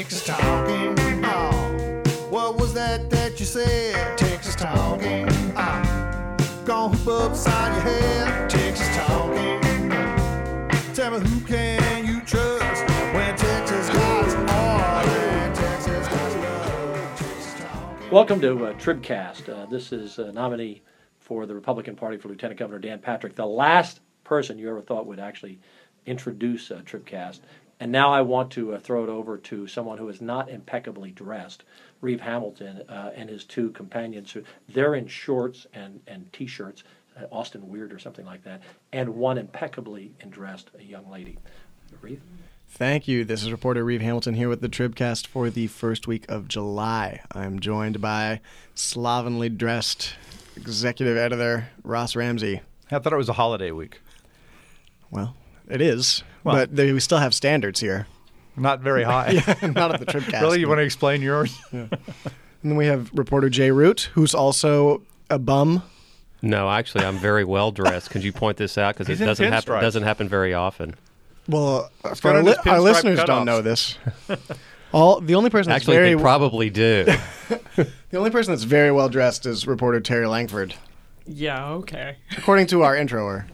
Texas talking. Oh, what was that you said? Texas talking. Gonna hoop upside your head. Texas talking. Tell me who can you trust when Texas guys are in Texas guys love Texas talking. Welcome to Tribcast. This is a nominee for the Republican Party for Lieutenant Governor Dan Patrick, the last person you ever thought would actually introduce Tribcast. And now I want to throw it over to someone who is not impeccably dressed, Reeve Hamilton and his two companions. They're in shorts and T-shirts, Austin Weird or something like that, and one impeccably dressed young lady. Reeve? Thank you. This is reporter Reeve Hamilton here with the Tribcast for the first week of July. I'm joined by slovenly dressed executive editor Ross Ramsey. I thought it was a holiday week. Well, it is, but we still have standards here. Not very high. Yeah, not at the Tribcast. Really? You want to explain yours? Yeah. And then we have reporter Jay Root, who's also a bum. No, actually, I'm very well dressed. Could you point this out? Because it doesn't happen very often. Well, our listeners don't know this. The only person that's actually they probably do. The only person that's very well dressed is reporter Terry Langford. Yeah, okay. According to our introer.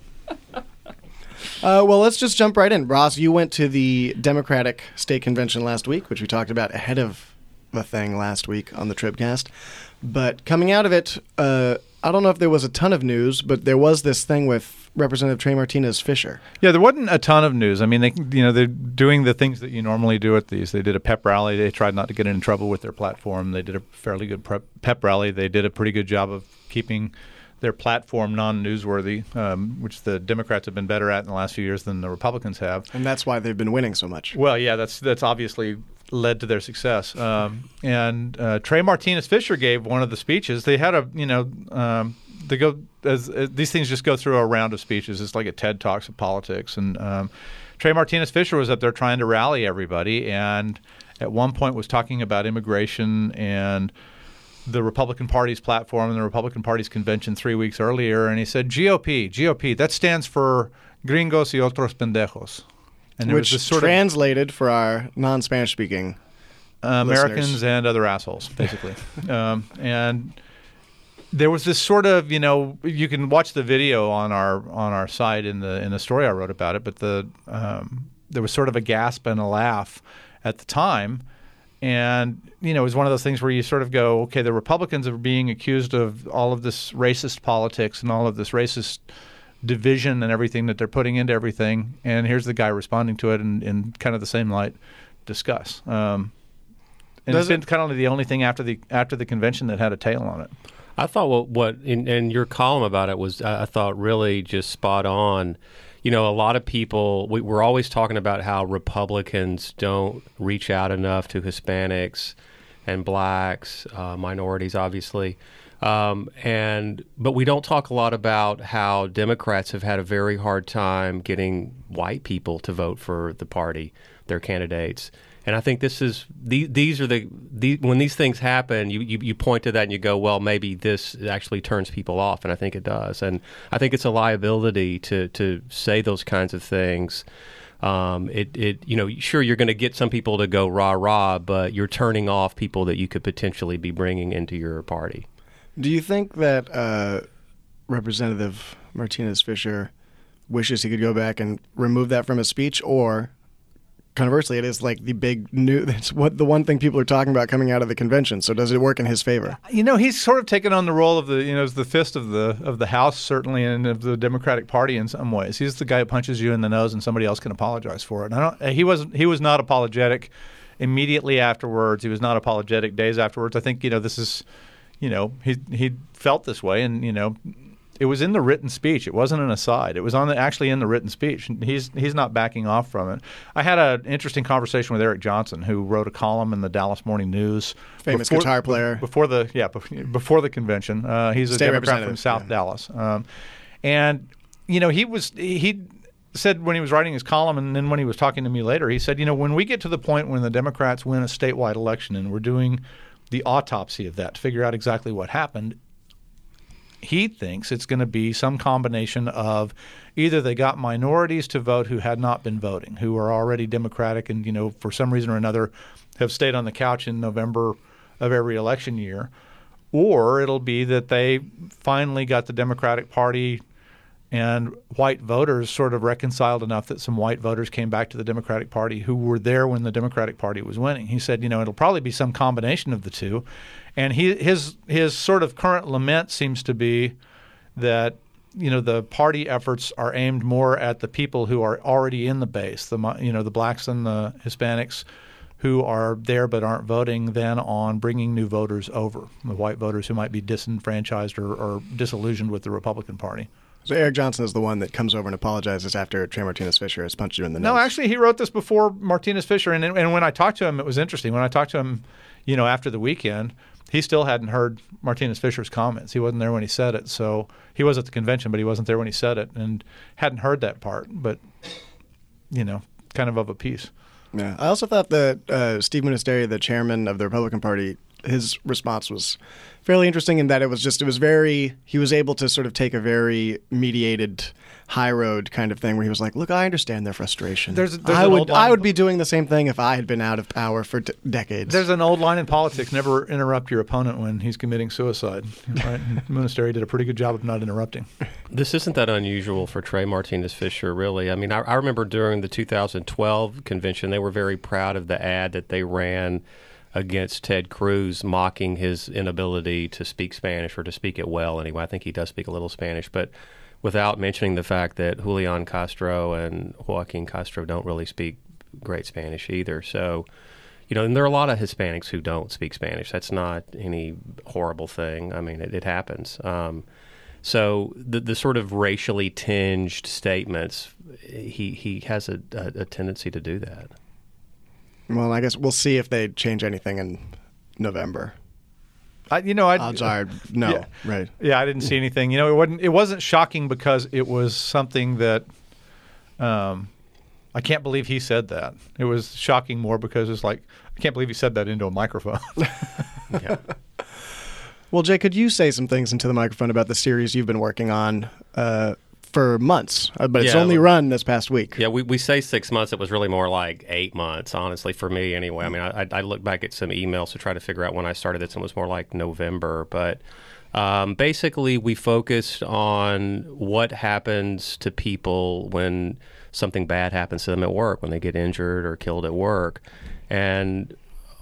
Well, let's just jump right in. Ross, you went to the Democratic State Convention last week, which we talked about ahead of the thing last week on the Tribcast. But coming out of it, I don't know if there was a ton of news, but there was this thing with Representative Trey Martinez-Fisher. Yeah, there wasn't a ton of news. I mean, they're doing the things that you normally do at these. They did a pep rally. They tried not to get in trouble with their platform. They did a fairly good pep rally. They did a pretty good job of keeping their platform non-newsworthy, which the Democrats have been better at in the last few years than the Republicans have. And that's why they've been winning so much. Well, yeah, that's obviously led to their success. And Trey Martinez-Fisher gave one of the speeches. They had they go as these things just go through a round of speeches. It's like a TED Talks of politics. And Trey Martinez-Fisher was up there trying to rally everybody, and at one point was talking about immigration and the Republican Party's platform and the Republican Party's convention 3 weeks earlier, and he said, GOP, that stands for Gringos y Otros Pendejos. And which translated for our non-Spanish speaking Americans listeners. And other assholes, basically. And there was this sort of, you can watch the video on our site in the story I wrote about it, but there was sort of a gasp and a laugh at the time. And, it was one of those things where you sort of go, okay, the Republicans are being accused of all of this racist politics and all of this racist division and everything that they're putting into everything. And here's the guy responding to it in kind of the same light, discuss. And it's been kind of the only thing after the convention that had a tail on it. I thought what in your column about it was, I thought, really just spot on. A lot of people, we're always talking about how Republicans don't reach out enough to Hispanics and blacks, minorities, obviously. But we don't talk a lot about how Democrats have had a very hard time getting white people to vote for the party, their candidates. And I think these are when these things happen, you point to that and you go, well, maybe this actually turns people off, and I think it does. And I think it's a liability to say those kinds of things. Sure, you're going to get some people to go rah rah, but you're turning off people that you could potentially be bringing into your party. Do you think that Representative Martinez-Fisher wishes he could go back and remove that from his speech, or conversely, it is like the big new. That's what the one thing people are talking about coming out of the convention. So does it work in his favor? He's sort of taken on the role of the fist of the House, certainly, and of the Democratic Party in some ways. He's the guy who punches you in the nose, and somebody else can apologize for it. He was not apologetic immediately afterwards. He was not apologetic days afterwards. I think this is, he felt this way, and it was in the written speech. It wasn't an aside. It was actually in the written speech. He's not backing off from it. I had an interesting conversation with Eric Johnson, who wrote a column in the Dallas Morning News. Famous guitar player. Before the convention. He's a Democrat from South Dallas. And he said when he was writing his column, and then when he was talking to me later, he said, when we get to the point when the Democrats win a statewide election and we're doing the autopsy of that to figure out exactly what happened, he thinks it's going to be some combination of either they got minorities to vote who had not been voting, who are already Democratic and, for some reason or another have stayed on the couch in November of every election year, or it'll be that they finally got the Democratic Party and white voters sort of reconciled enough that some white voters came back to the Democratic Party who were there when the Democratic Party was winning. He said, it'll probably be some combination of the two. And his sort of current lament seems to be that, the party efforts are aimed more at the people who are already in the base, the blacks and the Hispanics who are there but aren't voting, than on bringing new voters over, the white voters who might be disenfranchised or disillusioned with the Republican Party. So Eric Johnson is the one that comes over and apologizes after Trey Martinez-Fisher has punched you in the nose. No, actually, he wrote this before Martinez-Fisher, and when I talked to him, it was interesting. When I talked to him, after the weekend, he still hadn't heard Martinez-Fisher's comments. He wasn't there when he said it, so he was at the convention, but he wasn't there when he said it, and hadn't heard that part, but, kind of a piece. Yeah, I also thought that Steve Ministeri, the chairman of the Republican Party, his response was fairly interesting in that he was able to sort of take a very mediated high road kind of thing where he was like, look, I understand their frustration. I would be doing the same thing if I had been out of power for decades. There's an old line in politics, never interrupt your opponent when he's committing suicide. Right? Ministeri did a pretty good job of not interrupting. This isn't that unusual for Trey Martinez-Fisher, really. I mean, I remember during the 2012 convention, they were very proud of the ad that they ran against Ted Cruz, mocking his inability to speak Spanish, or to speak it well anyway. I think he does speak a little Spanish, but without mentioning the fact that Julian Castro and Joaquin Castro don't really speak great Spanish either. So, and there are a lot of Hispanics who don't speak Spanish. That's not any horrible thing. I mean, it happens. So the sort of racially tinged statements, he has a tendency to do that. Well, I guess we'll see if they change anything in November. Odds are no, yeah, right? Yeah, I didn't see anything. It wasn't shocking because it was something that I can't believe he said that. It was shocking more because it's like, I can't believe he said that into a microphone. Yeah. Well, Jay, could you say some things into the microphone about the series you've been working on for months, but it's only run this past week? Yeah, we say 6 months. It was really more like 8 months, honestly, for me anyway. I mean, I looked back at some emails to try to figure out when I started this, and it was more like November. But basically, we focused on what happens to people when something bad happens to them at work, when they get injured or killed at work. And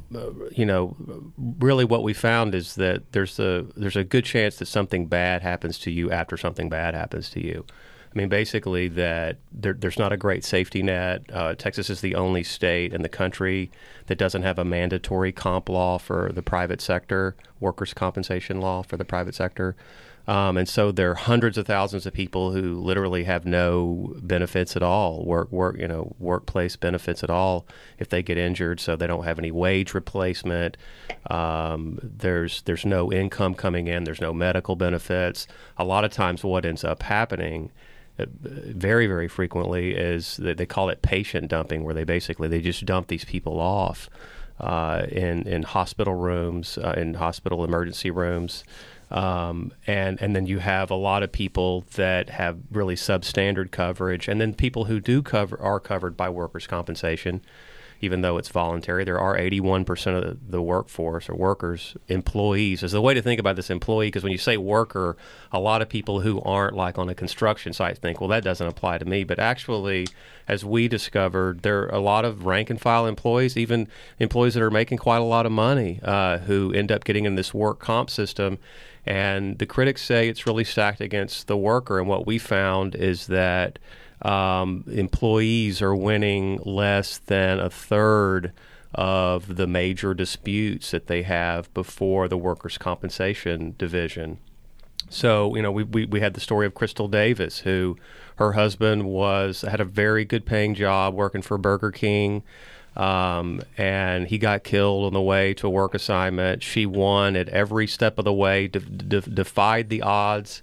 really what we found is that there's a good chance that something bad happens to you after something bad happens to you. I mean, basically that there's not a great safety net. Texas is the only state in the country that doesn't have a mandatory comp law for the private sector, workers' compensation law for the private sector. And so there are hundreds of thousands of people who literally have no benefits at all, workplace benefits at all if they get injured. So they don't have any wage replacement. There's no income coming in. There's no medical benefits. A lot of times what ends up happening very, very frequently is that they call it patient dumping, where they just dump these people off in hospital rooms, in hospital emergency rooms. And then you have a lot of people that have really substandard coverage, and then people who are covered by workers' compensation, even though it's voluntary. There are 81% of the workforce or workers, employees. There's a way to think about this employee, because when you say worker, a lot of people who aren't like on a construction site think, well, that doesn't apply to me. But actually, as we discovered, there are a lot of rank and file employees, even employees that are making quite a lot of money, who end up getting in this work comp system. And the critics say it's really stacked against the worker. And what we found is that employees are winning less than a third of the major disputes that they have before the workers' compensation division. So, we had the story of Crystal Davis, who her husband had a very good paying job working for Burger King. And he got killed on the way to a work assignment. She won at every step of the way, defied the odds,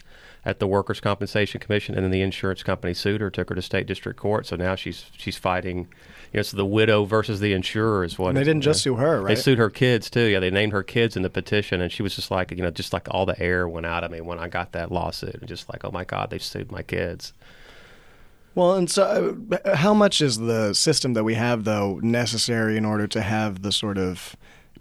at the Workers' Compensation Commission, and then the insurance company sued her, took her to state district court. So now she's fighting. It's the widow versus the insurer is what. And they didn't just sue her, right? They sued her kids too. Yeah, they named her kids in the petition, and she was just like, just like all the air went out of me when I got that lawsuit, and just like, oh my God, they sued my kids. Well, and so how much is the system that we have, though, necessary in order to have the sort of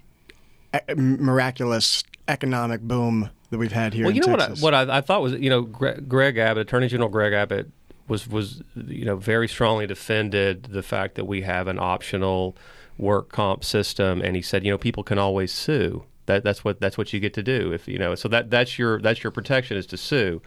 miraculous economic boom that we've had here in Texas? What I thought was, Greg Abbott, Attorney General Greg Abbott, was very strongly defended the fact that we have an optional work comp system, and he said, people can always sue. That's what you get to do if so that's your protection is to sue.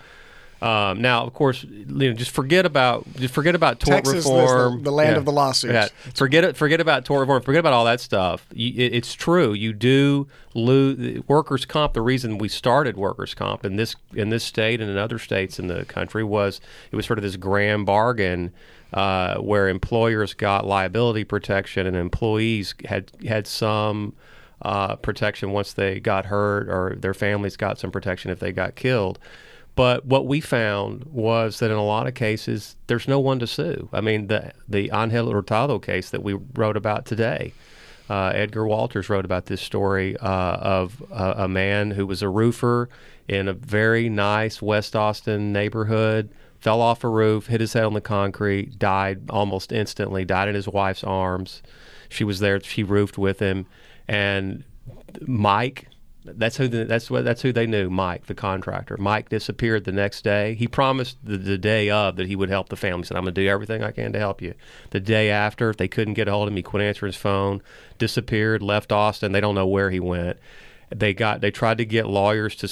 Now, of course, just forget about tort Texas reform. Is the land of the lawsuits. Yeah. Forget about tort reform. Forget about all that stuff. It's true. You do lose workers' comp. The reason we started workers' comp in this state and in other states in the country was sort of this grand bargain where employers got liability protection and employees had some protection once they got hurt, or their families got some protection if they got killed. But what we found was that in a lot of cases, there's no one to sue. I mean, the Angel Hurtado case that we wrote about today, Edgar Walters wrote about this story of a man who was a roofer in a very nice West Austin neighborhood, fell off a roof, hit his head on the concrete, died almost instantly, died in his wife's arms. She was there. She roofed with him. And Mike... That's who they knew, Mike, the contractor. Mike disappeared the next day. He promised the day of that he would help the family. He said, I'm going to do everything I can to help you. The day after, they couldn't get a hold of him. He quit answering his phone, disappeared, left Austin. They don't know where he went. They tried to get lawyers to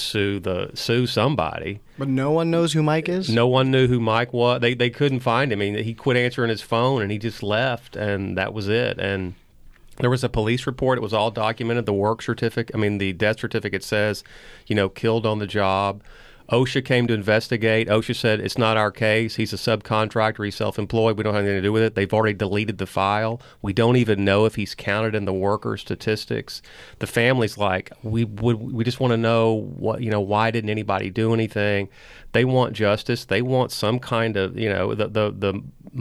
sue somebody. But no one knows who Mike is? No one knew who Mike was. They couldn't find him. I mean, he quit answering his phone, and he just left, and that was it. And there was a police report. It was all documented. The death certificate says, killed on the job. OSHA came to investigate. OSHA said, it's not our case. He's a subcontractor. He's self-employed. We don't have anything to do with it. They've already deleted the file. We don't even know if he's counted in the worker statistics. The family's like, we just want to know why didn't anybody do anything? They want justice. They want some kind of, the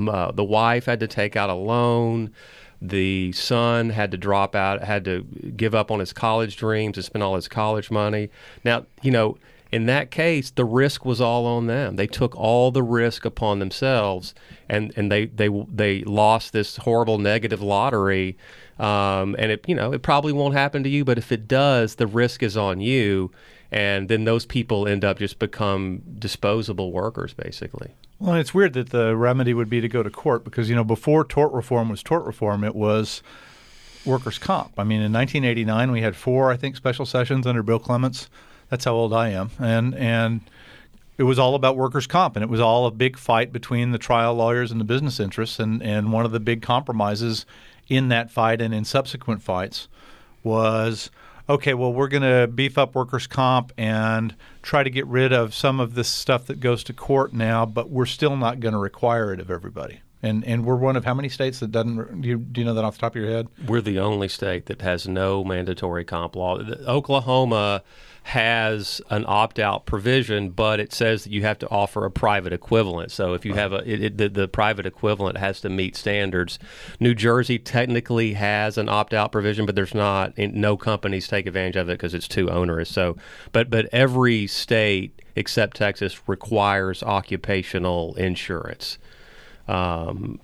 wife had to take out a loan. The son had to drop out, had to give up on his college dreams and spend all his college money. Now, in that case, the risk was all on them. They took all the risk upon themselves, and they lost this horrible negative lottery. And it probably won't happen to you, but if it does, the risk is on you, and then those people end up just become disposable workers, basically. Well, and it's weird that the remedy would be to go to court because, before tort reform was tort reform, it was workers' comp. I mean, in 1989, we had 4, I think, special sessions under Bill Clements. That's how old I am. And it was all about workers' comp, and it was all a big fight between the trial lawyers and the business interests. And one of the big compromises in that fight and in subsequent fights was, okay, well, we're going to beef up workers' comp and try to get rid of some of this stuff that goes to court now, but we're still not going to require it of everybody. And we're one of how many states that doesn't? Do you know that off the top of your head? We're the only state that has no mandatory comp law. Oklahoma has an opt-out provision, but it says that you have to offer a private equivalent. So if you have the private equivalent has to meet standards. New Jersey technically has an opt-out provision, but there's not. No companies take advantage of it because it's too onerous. So, but every state except Texas requires occupational insurance, and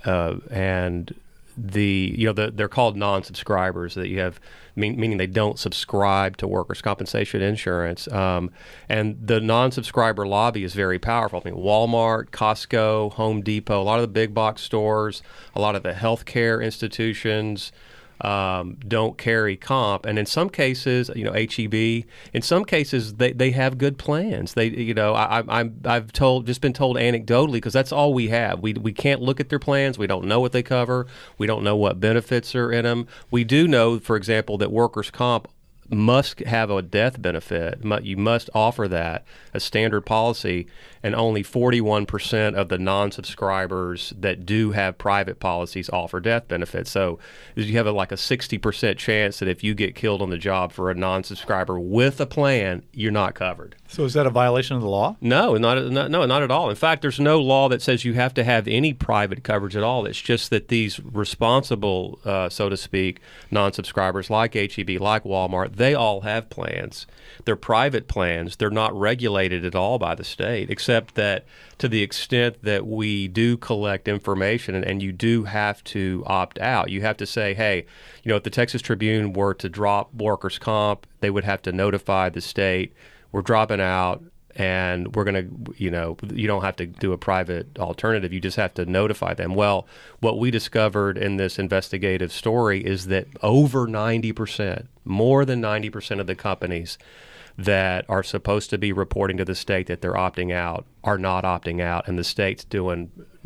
they're called non-subscribers, that you have, meaning they don't subscribe to workers' compensation insurance. And the non-subscriber lobby is very powerful. I mean, Walmart, Costco, Home Depot, a lot of the big box stores, a lot of the healthcare institutions don't carry comp, and in some cases, HEB. In some cases, they have good plans. I've been told anecdotally, because that's all we have. We can't look at their plans. We don't know what they cover. We don't know what benefits are in them. We do know, for example, that workers' comp must have a death benefit. You must offer that as standard policy, and only 41% of the non-subscribers that do have private policies offer death benefits. So you have like a 60% chance that if you get killed on the job for a non-subscriber with a plan, you're not covered. So is that a violation of the law? No, not at all. In fact, there's no law that says you have to have any private coverage at all. It's just that these responsible, so to speak, non-subscribers like H-E-B, like Walmart, they all have plans. They're private plans. They're not regulated at all by the state, except that to the extent that we do collect information and you do have to opt out. You have to say, hey, if the Texas Tribune were to drop workers' comp, they would have to notify the state, we're dropping out, and we're going to, you don't have to do a private alternative. You just have to notify them. Well, what we discovered in this investigative story is that over 90%, more than 90% of the companies that are supposed to be reporting to the state that they're opting out are not opting out, and the state's doing,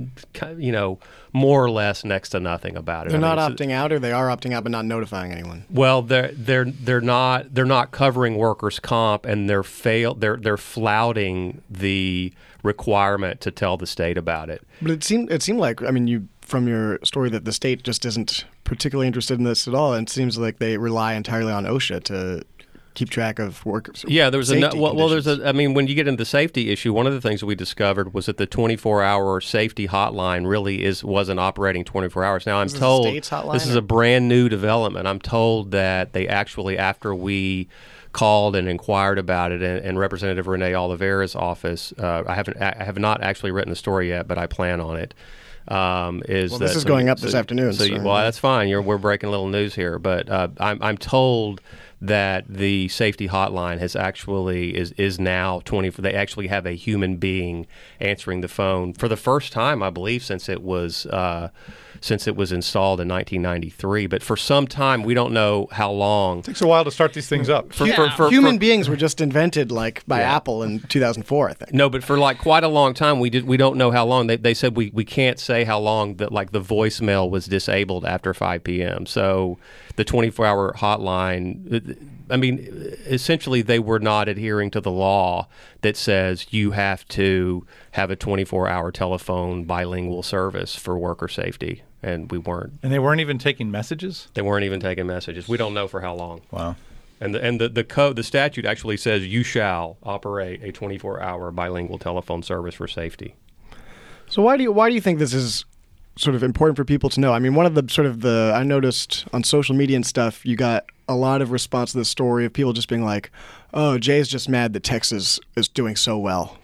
more or less next to nothing about it. They're not opting out, or they are opting out but not notifying anyone? Well, they're not covering workers' comp, and they're flouting the requirement to tell the state about it. But it seemed like, from your story, that the state just isn't particularly interested in this at all, and it seems like they rely entirely on OSHA to keep track of workers. Yeah, there's when you get into the safety issue, one of the things that we discovered was that the 24-hour safety hotline really wasn't operating 24 hours. Now, I'm told this is a brand new development. I'm told that they actually, after we called and inquired about it, and Representative Renee Oliveira's office, I have not actually written the story yet, but I plan on it. This is going up this afternoon. Well, that's fine. We're breaking a little news here, but I'm told that the safety hotline is now 24. They actually have a human being answering the phone for the first time, I believe, since it was installed in 1993. But for some time, we don't know how long. It takes a while to start these things up. Human beings were just invented by Apple in 2004, I think. No, but for quite a long time, we don't know how long. They said we can't say how long that the voicemail was disabled after 5 p.m. So the 24-hour hotline, essentially they were not adhering to the law that says you have to have a 24-hour telephone bilingual service for worker safety, and we weren't. And they weren't even taking messages? They weren't even taking messages. We don't know for how long. Wow. And the statute actually says you shall operate a 24-hour bilingual telephone service for safety. So why do you think this is sort of important for people to know? One of the I noticed on social media and stuff, you got a lot of response to this story of people just being like, "Oh, Jay's just mad that Texas is doing so well."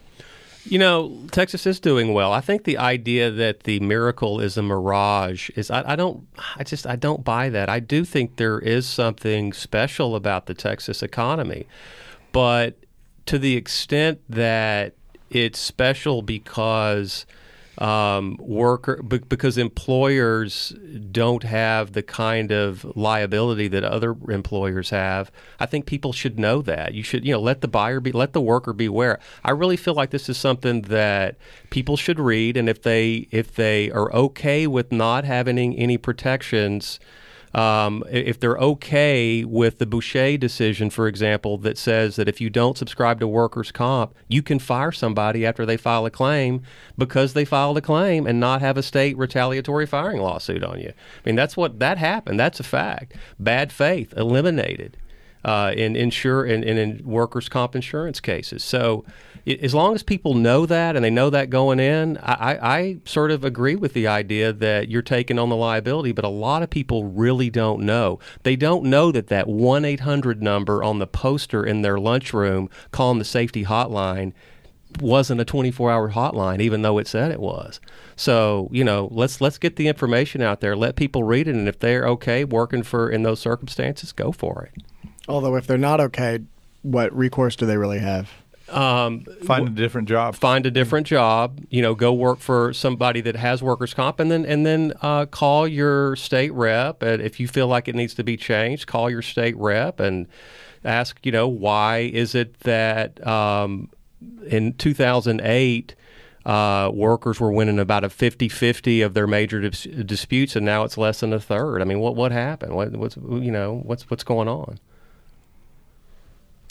Texas is doing well. I think the idea that the miracle is a mirage is I don't buy that. I do think there is something special about the Texas economy, but to the extent that it's special because because employers don't have the kind of liability that other employers have, I think people should know that. You should, let the worker beware. I really feel like this is something that people should read, and if they are okay with not having any protections, if they're okay with the Boucher decision, for example, that says that if you don't subscribe to workers' comp, you can fire somebody after they file a claim because they filed a claim and not have a state retaliatory firing lawsuit on you. That happened. That's a fact. Bad faith eliminated in workers' comp insurance cases. So as long as people know that and they know that going in, I sort of agree with the idea that you're taking on the liability, but a lot of people really don't know. They don't know that 1-800 number on the poster in their lunchroom calling the safety hotline wasn't a 24-hour hotline, even though it said it was. So, let's get the information out there, let people read it, and if they're okay working in those circumstances, go for it. Although if they're not okay, what recourse do they really have? Find a different job. Find a different job. Go work for somebody that has workers' comp, and then call your state rep. And if you feel like it needs to be changed, call your state rep and ask, why is it that in 2008 workers were winning about a 50-50 of their major disputes, and now it's less than a third. What happened? What's going on?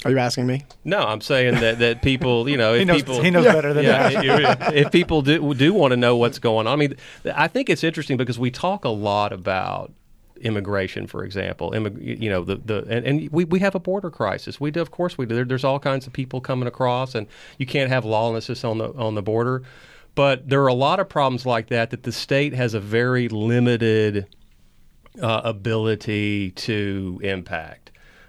Are you asking me? No, I'm saying that people, if he knows better than that. If people do want to know what's going on, I mean, I think it's interesting because we talk a lot about immigration, for example. And we have a border crisis. We do, of course, we do. There's all kinds of people coming across, and you can't have lawlessness on the border. But there are a lot of problems like that the state has a very limited ability to impact.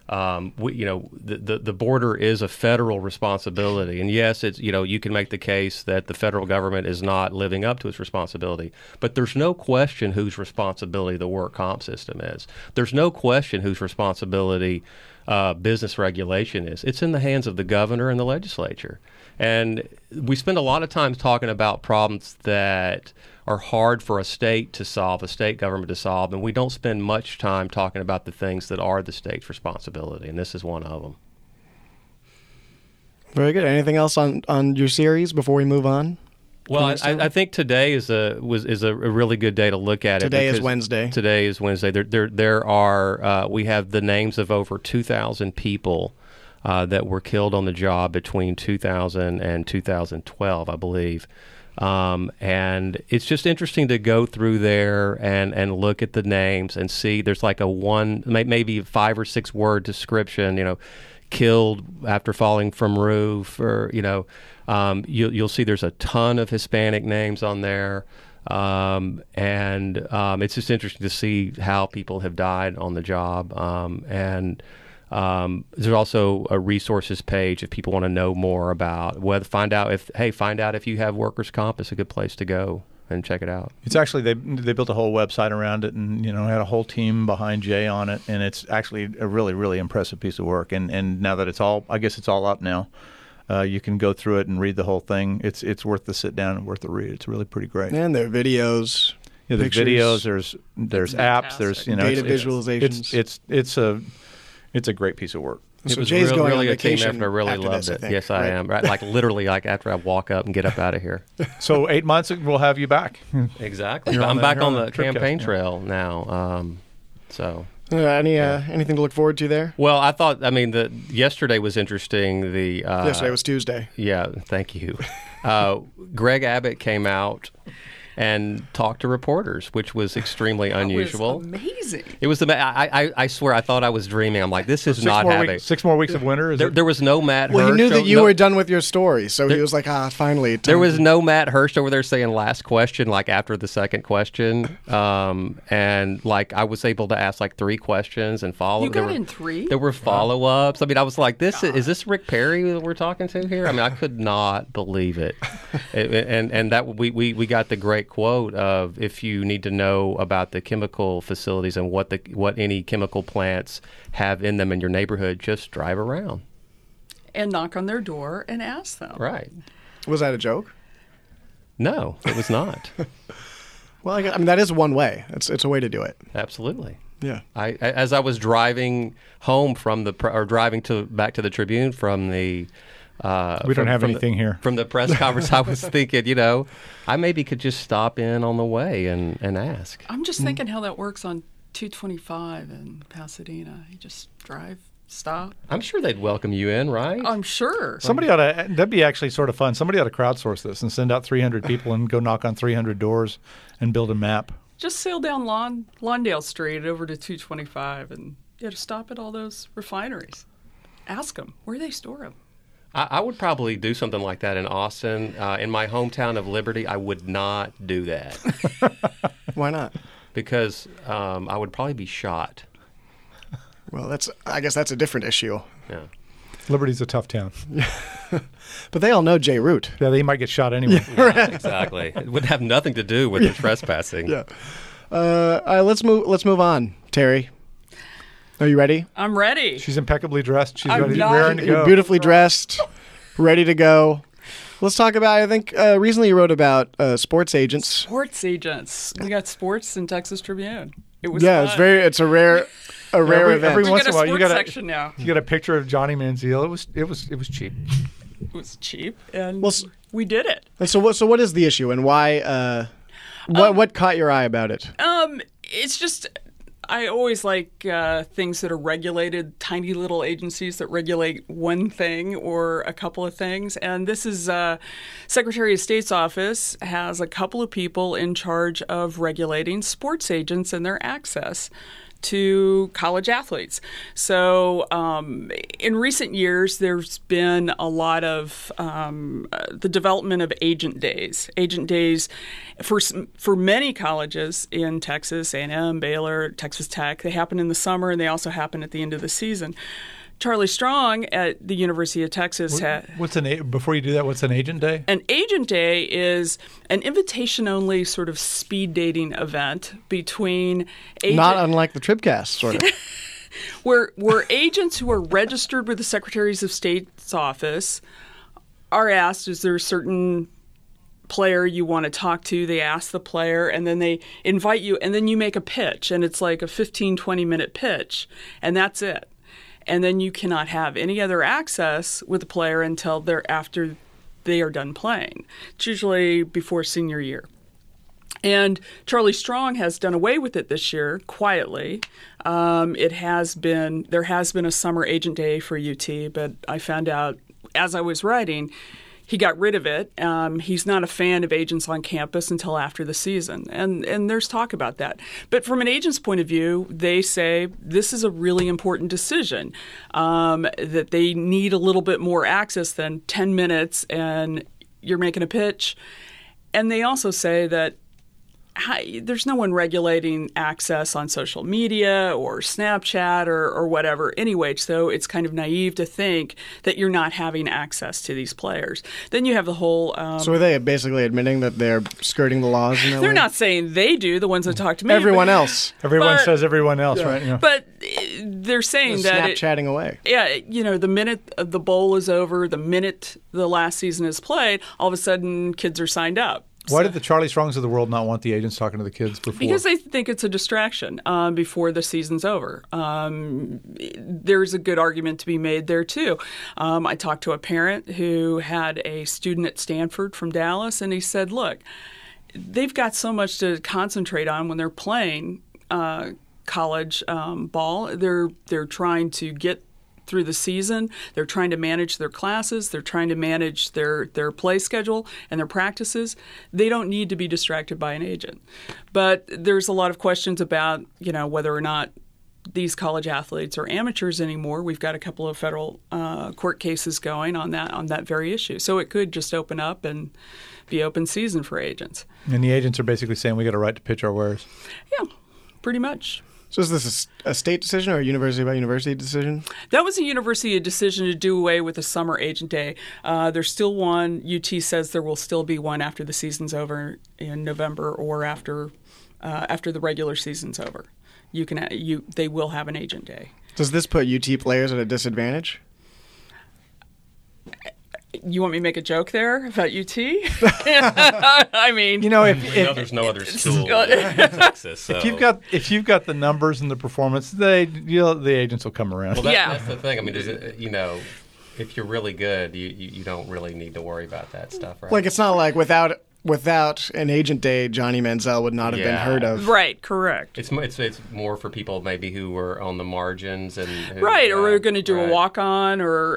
The border is a federal responsibility, and yes, it's you can make the case that the federal government is not living up to its responsibility, but there's no question whose responsibility the work comp system is. There's no question whose responsibility business regulation is. It's in the hands of the governor and the legislature, and we spend a lot of time talking about problems that are hard for a state to solve, a state government to solve, and we don't spend much time talking about the things that are the state's responsibility, and this is one of them. Very good. Anything else on your series before we move on? Well, I think today is a really good day to look at it. Today is Wednesday. Today is Wednesday. There are we have the names of over 2,000 people that were killed on the job between 2000 and 2012, I believe. And it's just interesting to go through there and look at the names and see there's like maybe 5 or 6 word description, killed after falling from roof, or, you'll see there's a ton of Hispanic names on there. It's just interesting to see how people have died on the job. There's also a resources page if people want to know more about find out if you have workers' comp. It's a good place to go and check it out. It's actually they built a whole website around it, and had a whole team behind Jay on it, and it's actually a really, really impressive piece of work. And now that it's all up now, you can go through it and read the whole thing. It's worth the sit down and worth the read. It's really pretty great. And there are videos. Yeah, there's videos. There's apps. There's data visualizations. It's a great piece of work. It was Jay's going really on a team vacation effort. I really after loved this, I it. think, Yes, I right? am. Right, like literally, like after I walk up and get up out of here. So 8 months we'll have you back. Exactly. You're I'm back on the Tripcast, campaign yeah. trail now. Anything to look forward to there? Well, I thought. Yesterday was interesting. Yesterday was Tuesday. Yeah. Thank you. Greg Abbott came out and talked to reporters, which was extremely unusual. That was amazing. It was I swear, I thought I was dreaming. I'm like, this is not happening. 6 more weeks of winter? There was no Matt Hirsch. Well, he knew that you were done with your story, so he was like, finally. There was no Matt Hirsch over there saying last question, like after the second question. And like I was able to ask like 3 questions and follow. You got in 3? There were follow-ups. I was like, is this Rick Perry that we're talking to here? I could not believe it. And that we got the great quote of, if you need to know about the chemical facilities and what any chemical plants have in them in your neighborhood, just drive around and knock on their door and ask them. Right. Was that a joke? No, it was not. Well, that is one way. It's a way to do it. Absolutely. Yeah. As I was driving home back to the Tribune from the we don't have anything here. From the press conference, I was thinking, I maybe could just stop in on the way and ask. I'm just thinking how that works on 225 in Pasadena. You just drive, stop. I'm sure they'd welcome you in, right? I'm sure. That'd be actually sort of fun. Somebody ought to crowdsource this and send out 300 people and go knock on 300 doors and build a map. Just sail down Lawndale Street over to 225 and stop at all those refineries. Ask them where they store them. I would probably do something like that in Austin. In my hometown of Liberty, I would not do that. Why not? Because I would probably be shot. Well, I guess that's a different issue. Yeah. Liberty's a tough town. But they all know Jay Root. Yeah, they might get shot anyway. Yeah, exactly. It would have nothing to do with the trespassing. Yeah. All right, let's move on. Terry, are you ready? I'm ready. She's impeccably dressed. She's I'm ready, not- raring to go. Beautifully dressed, ready to go. Let's talk about, I think, recently you wrote about sports agents. Sports agents. We got sports in Texas Tribune. It was fun. it's a rare event. every We once got in a a while, you sports got section now. You got a picture of Johnny Manziel. It was cheap. It was cheap, and Well, we did it. And so what is the issue, and why? What caught your eye about it? It's just I always like things that are regulated, tiny little agencies that regulate one thing or a couple of things. And this is Secretary of State's office has a couple of people in charge of regulating sports agents and their access to college athletes. So in recent years, there's been a lot of the development of agent days. Agent days for many colleges in Texas, A&M, Baylor, Texas Tech, they happen in the summer and they also happen at the end of the season. Charlie Strong at the University of Texas before you do that, what's an agent day? An agent day is an invitation-only sort of speed dating event between agents. Not unlike the Tribcast, sort of. where agents who are registered with the Secretaries of State's office are asked, is there a certain player you want to talk to? They ask the player, and then they invite you, and then you make a pitch, and it's like a 15, 20-minute pitch, and that's it. And then you cannot have any other access with the player until after they are done playing. It's usually before senior year. And Charlie Strong has done away with it this year quietly. There has been a summer agent day for UT, but I found out as I was writing, he got rid of it. He's not a fan of agents on campus until after the season. And there's talk about that. But from an agent's point of view, they say this is a really important decision, that they need a little bit more access than 10 minutes and you're making a pitch. And they also say that there's no one regulating access on social media or Snapchat or whatever anyway, so it's kind of naive to think that you're not having access to these players. Then you have the whole... so are they basically admitting that they're skirting the laws in that They're way? not saying they do, the ones that talk to me. Everyone else. Everyone says everyone else, right? Yeah. But they're saying that... Snapchatting away. Yeah, the minute the bowl is over, the minute the last season is played, all of a sudden kids are signed up. Why did the Charlie Strongs of the world not want the agents talking to the kids before? Because they think it's a distraction before the season's over. There's a good argument to be made there, too. I talked to a parent who had a student at Stanford from Dallas, and he said, look, they've got so much to concentrate on when they're playing college ball. They're trying to get through the season. They're trying to manage their classes. They're trying to manage their play schedule and their practices. They don't need to be distracted by an agent. But there's a lot of questions about, whether or not these college athletes are amateurs anymore. We've got a couple of federal court cases going on that very issue. So it could just open up and be open season for agents. And the agents are basically saying we got a right to pitch our wares. Yeah, pretty much. So is this a state decision or a university by university decision? That was a university decision to do away with the summer agent day. There's still one. UT says there will still be one after the season's over in November or after the regular season's over. They will have an agent day. Does this put UT players at a disadvantage? You want me to make a joke there about UT? I mean, there's no other school in Texas. So. If you've got the numbers and the performance, the agents will come around. Well, that's the thing. I mean, if you're really good, you don't really need to worry about that stuff, right? Like it's not like without an agent day, Johnny Manziel would not have been heard of. Right, correct. It's more for people maybe who were on the margins and or are going to do a walk on, or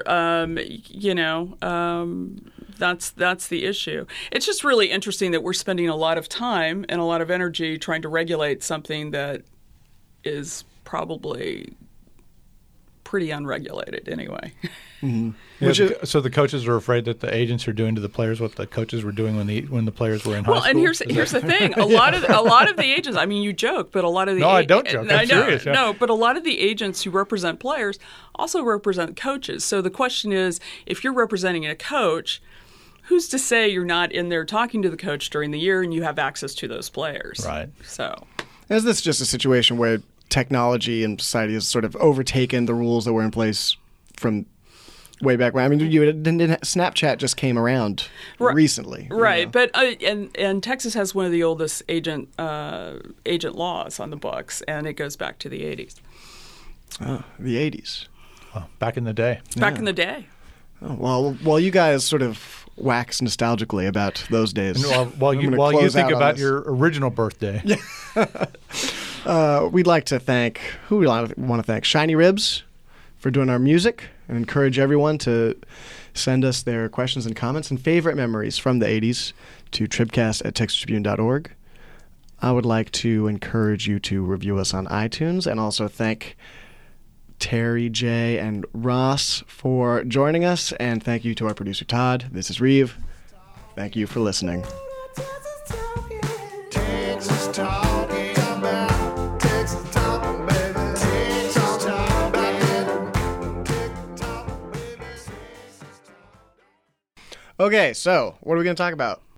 that's the issue. It's just really interesting that we're spending a lot of time and a lot of energy trying to regulate something that is probably pretty unregulated anyway. Mm-hmm. So the coaches are afraid that the agents are doing to the players what the coaches were doing when the players were in high school. Well, and here's the thing: a lot of the agents. I mean, you joke, but a lot of the I don't joke. I'm serious. Yeah. No, but a lot of the agents who represent players also represent coaches. So the question is, if you're representing a coach, who's to say you're not in there talking to the coach during the year and you have access to those players? Right. So, is this just a situation where technology and society has sort of overtaken the rules that were in place from way back when? I mean, Snapchat just came around recently, right? But and Texas has one of the oldest agent laws on the books, and it goes back to the 80s. Oh, the 80s. Well, back in the day. Back in the day. Oh, well, you guys sort of wax nostalgically about those days. And while you think about your original birthday. We'd like to thank Shiny Ribs for doing our music, and encourage everyone to send us their questions and comments and favorite memories from the 80s to tribcast@texastribune.org. I would like to encourage you to review us on iTunes, and also thank Terry, Jay, and Ross for joining us, and thank you to our producer Todd. This is Reeve. Thank you for listening. Texas talking about Texas talking, baby. Texas talking about Texas talking, baby. Okay, so what are we going to talk about?